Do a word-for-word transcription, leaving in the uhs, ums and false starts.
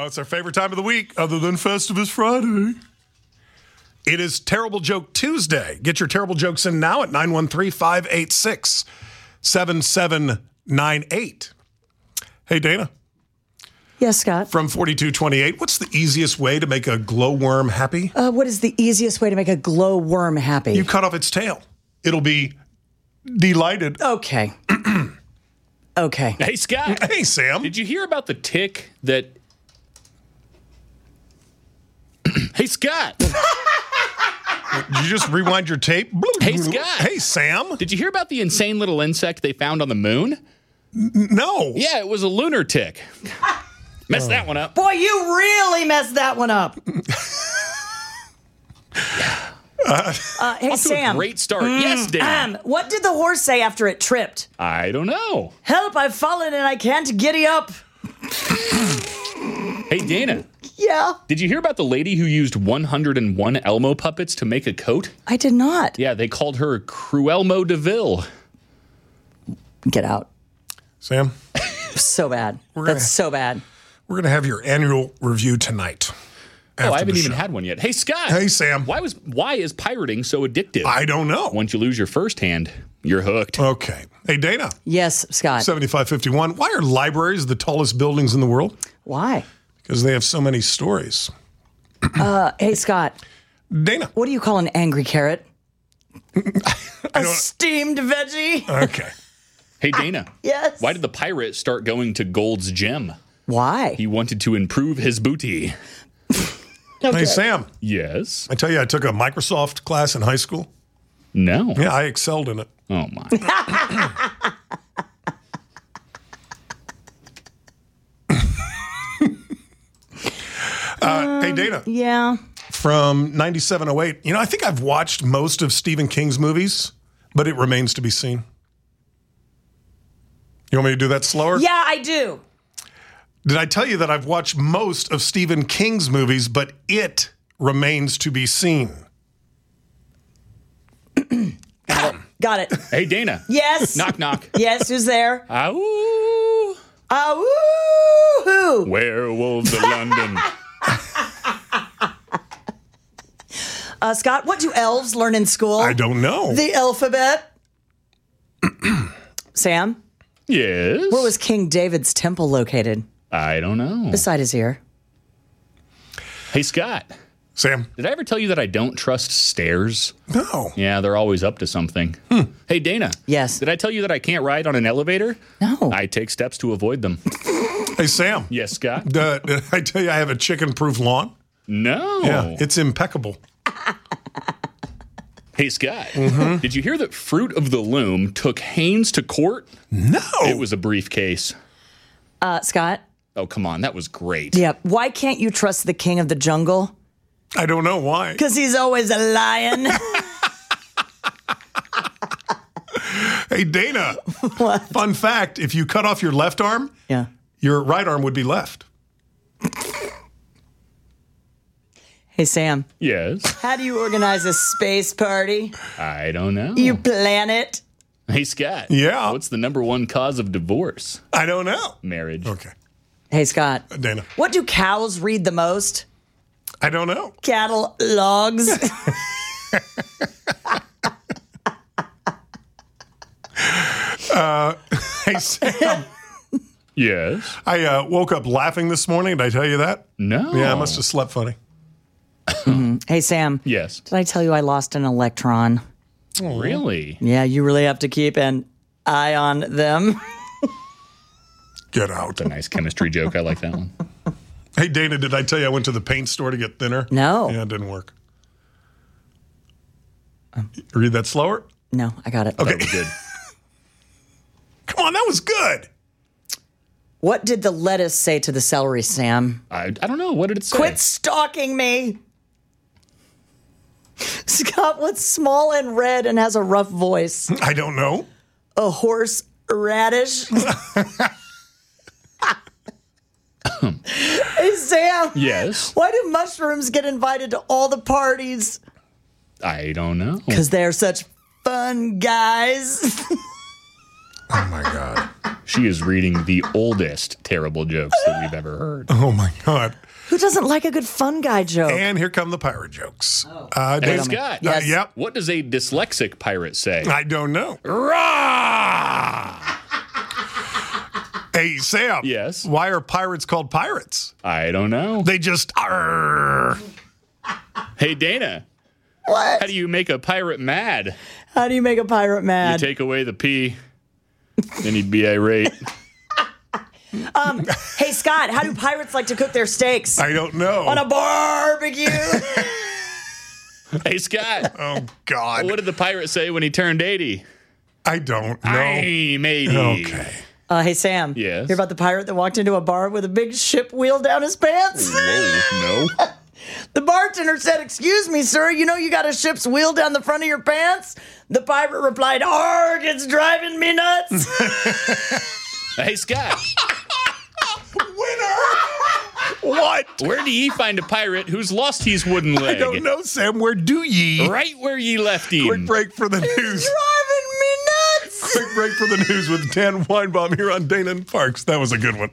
it's our favorite time of the week, other than Festivus Friday. It is Terrible Joke Tuesday. Get your terrible jokes in now at nine one three, five eight six, seven seven nine eight. Hey, Dana. Yes, Scott. From forty-two twenty-eight, what's the easiest way to make a glowworm happy? Uh, what is the easiest way to make a glowworm happy? You cut off its tail. It'll be delighted. Okay. Okay. Hey, Scott. Hey, Sam. Did you hear about the tick that... Hey, Scott. Did you just rewind your tape? Hey, Scott. Hey, Sam. Did you hear about the insane little insect they found on the moon? No. Yeah, it was a lunar tick. Messed that one up. Boy, you really messed that one up. uh, hey, Off to Sam. a great start. Mm, yes, Dan. Um, what did the horse say after it tripped? I don't know. Help, I've fallen and I can't giddy up. Hey, Dana. Yeah? Did you hear about the lady who used one hundred one Elmo puppets to make a coat? I did not. Yeah, they called her Cruelmo DeVille. Get out. Sam? So bad. We're That's gonna- so bad. We're going to have your annual review tonight. Oh, I haven't the even show. had one yet. Hey, Scott. Hey, Sam. Why was why is pirating so addictive? I don't know. Once you lose your first hand, you're hooked. Okay. Hey, Dana. Yes, Scott. seventy-five fifty-one. Why are libraries the tallest buildings in the world? Why? Because they have so many stories. Uh, hey, Scott. Dana. What do you call an angry carrot? I A don't- steamed veggie. Okay. Hey, Dana. Yes. Why did the pirate start going to Gold's Gym? Why? He wanted to improve his booty. Hey, Sam. Yes. I tell you, I took a Microsoft class in high school. No. Yeah, I excelled in it. Oh, my. Uh, hey, Dana. Yeah. From ninety-seven oh eight. You know, I think I've watched most of Stephen King's movies, but it remains to be seen. You want me to do that slower? Yeah, I do. Did I tell you that I've watched most of Stephen King's movies, but it remains to be seen? Got it. Hey, Dana. Yes. Knock, knock. Yes, who's there? Ow. Ah, woo-hoo. Werewolves of London. Uh, Scott, what do elves learn in school? I don't know. The alphabet. Sam, Yes. where was King David's temple located? I don't know. Beside his ear. Hey, Scott. Sam? Did I ever tell you that I don't trust stairs? No. Yeah, they're always up to something. Hey, Dana. Yes. Did I tell you that I can't ride on an elevator? No. I take steps to avoid them. Hey, Sam? Yes, Scott? Uh, did I tell you I have a chicken-proof lawn? No. Yeah, it's impeccable. Hey, Scott. Did you hear that Fruit of the Loom took Haynes to court? No. It was a briefcase. Uh, Scott? Oh, come on. That was great. Yeah. Why can't you trust the king of the jungle? I don't know why. Because he's always a lion. Hey, Dana. What? Fun fact, if you cut off your left arm, Yeah. your right arm would be left. Hey, Sam. Yes. How do you organize a space party? I don't know. You plan it? Hey, Scott. Yeah? What's the number one cause of divorce? I don't know. Marriage. Okay. Hey, Scott. Dana. What do cows read the most? I don't know. Cattle logs. uh, hey, Sam. Yes. I uh, woke up laughing this morning. Did I tell you that? No. Yeah, I must have slept funny. Hey, Sam. Yes. Did I tell you I lost an electron? Really? Yeah, you really have to keep an eye on them. Get out. That's a nice chemistry joke. I like that one. Hey, Dana, did I tell you I went to the paint store to get thinner? No. Yeah, it didn't work. Read that slower? No, I got it. Okay. That was good. Come on, that was good. What did the lettuce say to the celery, Sam? I, I don't know. What did it say? Quit stalking me. Scott, what's small and red and has a rough voice? I don't know. A horse radish? Hey, Sam. Yes. Why do mushrooms get invited to all the parties? I don't know. Because they're such fun guys. Oh, my God. She is reading the oldest terrible jokes that we've ever heard. Oh, my God. Who doesn't like a good fun guy joke? And here come the pirate jokes. Oh. Uh, Hey, Dana- Scott. Uh, Yes. yep. What does a dyslexic pirate say? I don't know. Rah! Hey, Sam. Yes? Why are pirates called pirates? I don't know. They just are. Hey, Dana. What? How do you make a pirate mad? How do you make a pirate You mad? take away the P, then he'd be irate. Hey, Scott, how do pirates like to cook their steaks? I don't know. On a barbecue. Hey, Scott. Oh, God. What did the pirate say when he turned eighty? I don't know. I'm eighty. Okay. Uh, hey, Sam. Yes? Hear about the pirate that walked into a bar with a big ship wheel down his pants? Whoa, no. The bartender said, "Excuse me, sir, you know you got a ship's wheel down the front of your pants?" The pirate replied, "Arg, it's driving me nuts." Hey, Scott. What? Where do ye find a pirate who's lost his wooden leg? I don't know, Sam. Where do ye? Right where ye left him. Quick break for the news. Driving me nuts. Quick break for the news with Dan Weinbaum here on Dana and Parks. That was a good one.